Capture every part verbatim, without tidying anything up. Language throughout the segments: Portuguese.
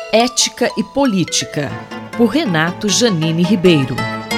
Ética e Política, por Renato Janine Ribeiro.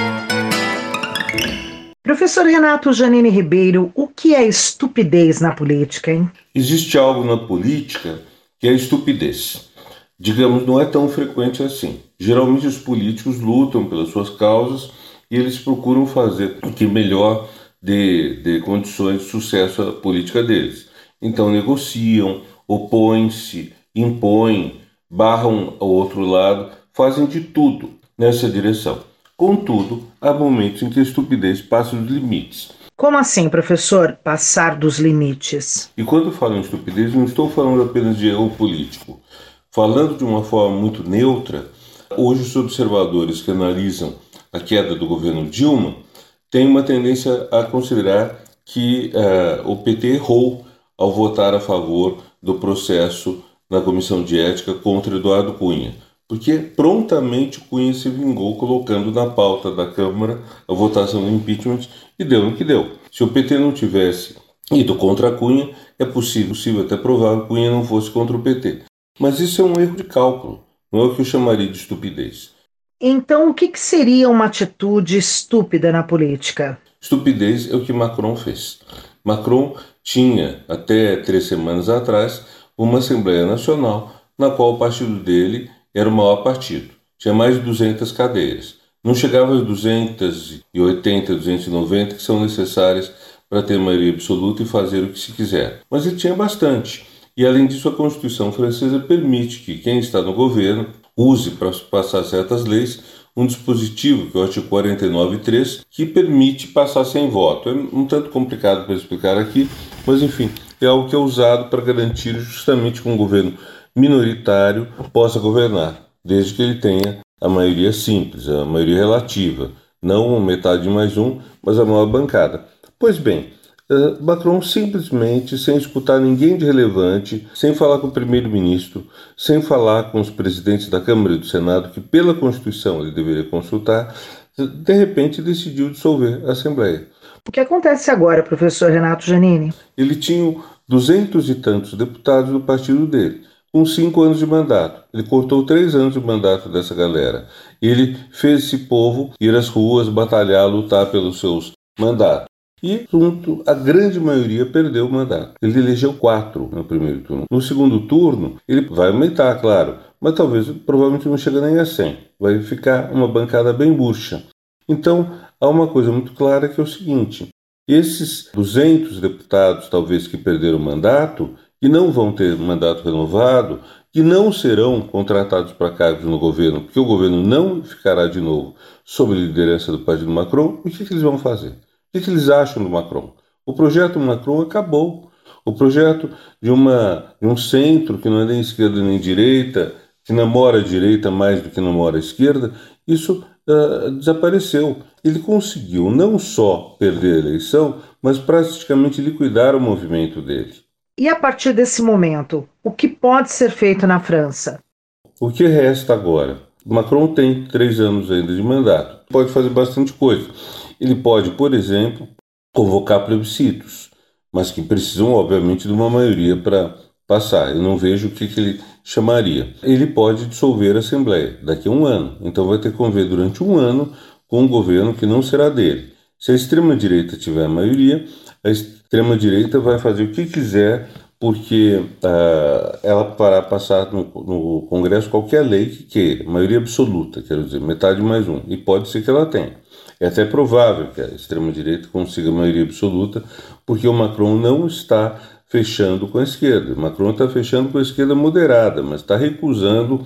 Professor Renato Janine Ribeiro, o que é estupidez na política, hein? Existe algo na política que é estupidez. Digamos, não é tão frequente assim. Geralmente os políticos lutam pelas suas causas e eles procuram fazer o que melhor dê, dê condições de sucesso à política deles. Então negociam, opõem-se, impõem, barram ao outro lado, fazem de tudo nessa direção. Contudo, há momentos em que a estupidez passa dos limites. Como assim, professor, passar dos limites? E quando eu falo em estupidez, não estou falando apenas de erro político. Falando de uma forma muito neutra, hoje os observadores que analisam a queda do governo Dilma têm uma tendência a considerar que uh, o P T errou ao votar a favor do processo na Comissão de Ética contra Eduardo Cunha, porque prontamente Cunha se vingou colocando na pauta da Câmara a votação do impeachment e deu no que deu. Se o P T não tivesse ido contra Cunha, é possível, possível até provável que Cunha não fosse contra o P T. Mas isso é um erro de cálculo, não é o que eu chamaria de estupidez. Então, o que que seria uma atitude estúpida na política? Estupidez é o que Macron fez. Macron tinha, até três semanas atrás, uma Assembleia Nacional na qual o partido dele era o maior partido. Tinha mais de duzentas cadeiras. Não chegava às duzentas e oitenta, duzentas e noventa que são necessárias para ter maioria absoluta e fazer o que se quiser. Mas ele tinha bastante. E além disso, a Constituição francesa permite que quem está no governo use para passar certas leis um dispositivo, que é o artigo quarenta e nove ponto três, que permite passar sem voto. É um tanto complicado para explicar aqui, mas enfim, é algo que é usado para garantir justamente que um governo minoritário possa governar, desde que ele tenha a maioria simples, a maioria relativa, não metade mais um, mas a maior bancada. Pois bem, Macron simplesmente, sem escutar ninguém de relevante, sem falar com o primeiro-ministro, sem falar com os presidentes da Câmara e do Senado, que pela Constituição ele deveria consultar, de repente decidiu dissolver a Assembleia. O que acontece agora, professor Renato Janine? Ele tinha duzentos e tantos deputados do partido dele, com cinco anos de mandato. Ele cortou três anos de mandato dessa galera. Ele fez esse povo ir às ruas, batalhar, lutar pelos seus mandatos. E, junto, a grande maioria perdeu o mandato. Ele elegeu quatro no primeiro turno. No segundo turno, ele vai aumentar, claro, mas talvez, provavelmente não chega nem a cem. Vai ficar uma bancada bem murcha. Então, há uma coisa muito clara que é o seguinte: esses duzentos deputados, talvez, que perderam o mandato, que não vão ter mandato renovado, que não serão contratados para cargos no governo, porque o governo não ficará de novo sob a liderança do partido Macron, o que, que eles vão fazer? O que, que eles acham do Macron? O projeto Macron acabou. O projeto de, uma, de um centro que não é nem esquerda nem direita, que namora a direita mais do que namora a esquerda, isso uh, desapareceu. Ele conseguiu não só perder a eleição, mas praticamente liquidar o movimento dele. E a partir desse momento, o que pode ser feito na França? O que resta agora? Macron tem três anos ainda de mandato. Pode fazer bastante coisa. Ele pode, por exemplo, convocar plebiscitos, mas que precisam, obviamente, de uma maioria para passar. Eu não vejo o que, que ele chamaria. Ele pode dissolver a Assembleia daqui a um ano. Então vai ter que conviver durante um ano com um governo que não será dele. Se a extrema-direita tiver a maioria, a extrema-direita vai fazer o que quiser, porque uh, ela para passar no, no Congresso qualquer lei que queira, maioria absoluta, quero dizer, metade mais um, e pode ser que ela tenha. É até provável que a extrema-direita consiga maioria absoluta, porque o Macron não está fechando com a esquerda. O Macron está fechando com a esquerda moderada, mas está recusando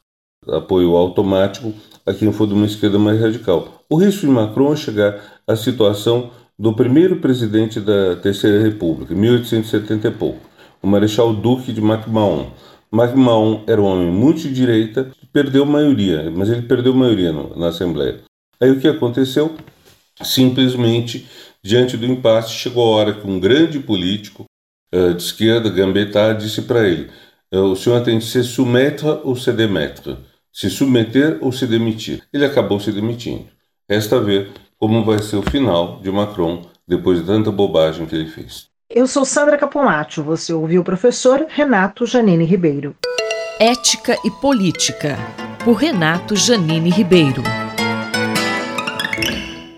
apoio automático a quem for de uma esquerda mais radical. O risco de Macron é chegar à situação do primeiro presidente da Terceira República, em mil oitocentos e setenta e pouco, o Marechal Duque de Mac-Mahon. Mac-Mahon era um homem muito de direita, perdeu maioria, mas ele perdeu maioria no, na Assembleia. Aí o que aconteceu? Simplesmente, diante do impasse, chegou a hora que um grande político uh, de esquerda, Gambetta, disse para ele: o senhor tem que se soumettre ou se démettre, se submeter ou se demitir. Ele acabou se demitindo. Resta ver como vai ser o final de Macron depois de tanta bobagem que ele fez. Eu sou Sandra Caponati, você ouviu o professor Renato Janine Ribeiro. Ética e Política, por Renato Janine Ribeiro.